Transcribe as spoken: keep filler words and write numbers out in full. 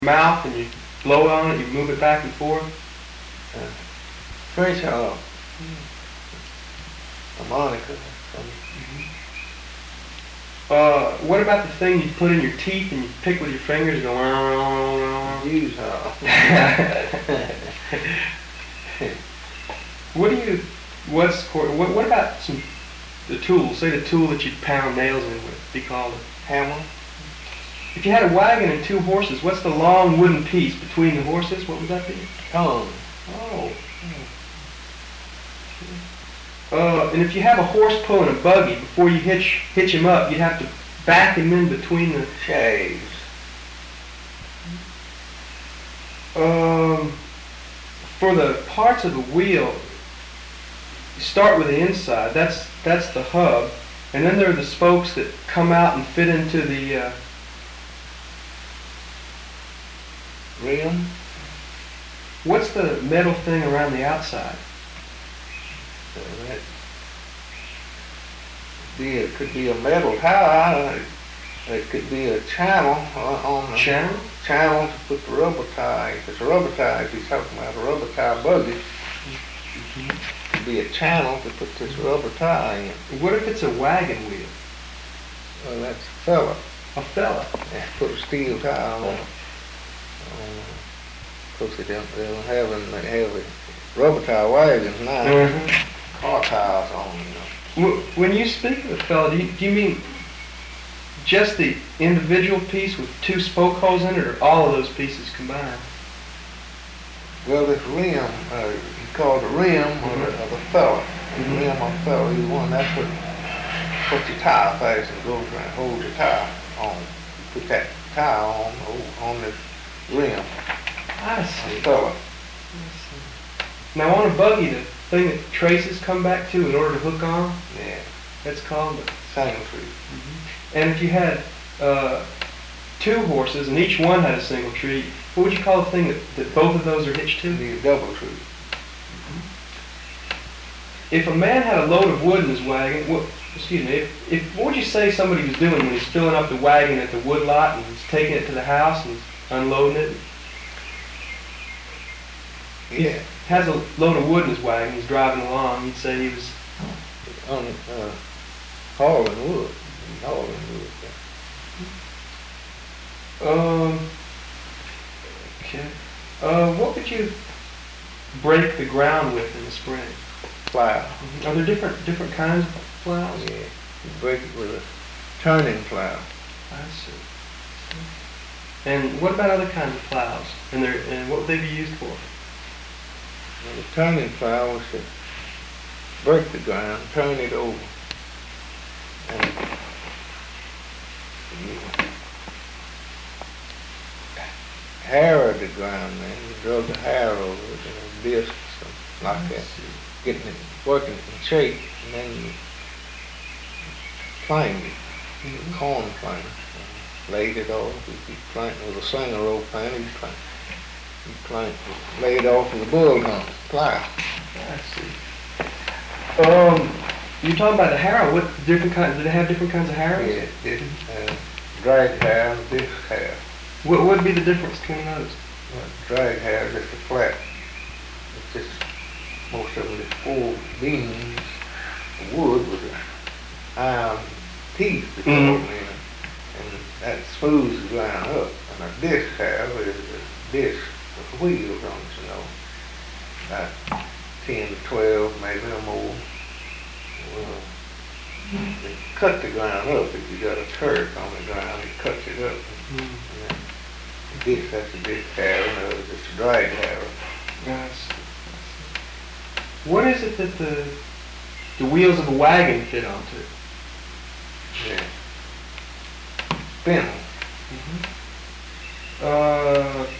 mouth and you blow on it, you move it back and forth. Uh, French horn. Harmonica. Uh, what about the thing you put in your teeth and you pick with your fingers and go? Use horn. What do you? What's what? What about some the tool? Say the tool that you pound nails in with. Be called a Hammer. If you had a wagon and two horses, what's the long wooden piece between the horses? What would that be? Tongue. Oh. Uh, and if you have a horse pulling a buggy, before you hitch hitch him up, you'd have to back him in between the Chaise. Um, for the parts of the wheel, you start with the inside. That's that's the hub, and then there are the spokes that come out and fit into the uh, Rim. what's the metal thing around the outside? So that be it could be a metal tire. It could be a channel on on the Channel? channel to put the rubber tire. If it's a rubber tire, if you're talking about a rubber tire buggy, it could be a channel to put this rubber tire in. What if it's a wagon wheel? Well, that's a fella. A fella. Yeah, put a steel tire on it. Uh, of course, they don't, they don't have them, they have the rubber tire wagons now. Mhm. Car tires on, you know. Wh- When you speak of a fella, do you, do you mean just the individual piece with two spoke holes in it, or all of those pieces combined? Well, this rim, uh, you call it a rim or the, or the fella. The Mhm. rim or fella, either one. That's what what your tire fasten goes around, hold your tire on. You put that tire on oh, on this rim, I the see. fella. Now on a buggy, the thing that traces come back to in order to hook on, Yeah, that's called the... single tree. And if you had uh, two horses and each one had a single tree, what would you call the thing that, that both of those are hitched It'd to? be a double tree. If a man had a load of wood in his wagon, what, excuse me, if, if, what would you say somebody was doing when he's filling up the wagon at the wood lot and he's taking it to the house and unloading it? Yeah, Has a load of wood in his wagon, he's driving along, you'd say he was... on uh, hauling wood. Hauling wood. Yeah. Um, okay. Uh, what would you break the ground with in the spring? Plow. Are there different different kinds of plows? Yeah, you break it with a turning plow. I see. And what about other kinds of plows? And they and what would they be used for? Now, the turning plow was to break the ground, turn it over, and you harrow the ground. Man, you drove the harrow over it in a disc, or something like that, getting it working it in shape, and then you planed it, mm-hmm. corn planer, laid it off. You keep planting with a single row planer. You plant, you plant, lay it off with a bull hump plow. I see. Um, you're talking about the harrow. What different kinds? Did they have different kinds of harrows? Yeah, this uh, drag harrow and disc harrow. What would be the difference between those? Well, drag harrow is just a flat. It's just most of them is four beams of wood with an iron teeth that go Mhm. in, and that smooths the ground up. And a disc harrow is a disc with wheels on it, you know, about ten to twelve, maybe or more. Well, they cut the ground up. If you got a turf on the ground, it cuts it up. Mm. Yeah. This, that's a disc harrow, and the other is just a drag harrow. Yes. What is it that the the wheels of a wagon fit onto? Yeah. Spindle. Uh,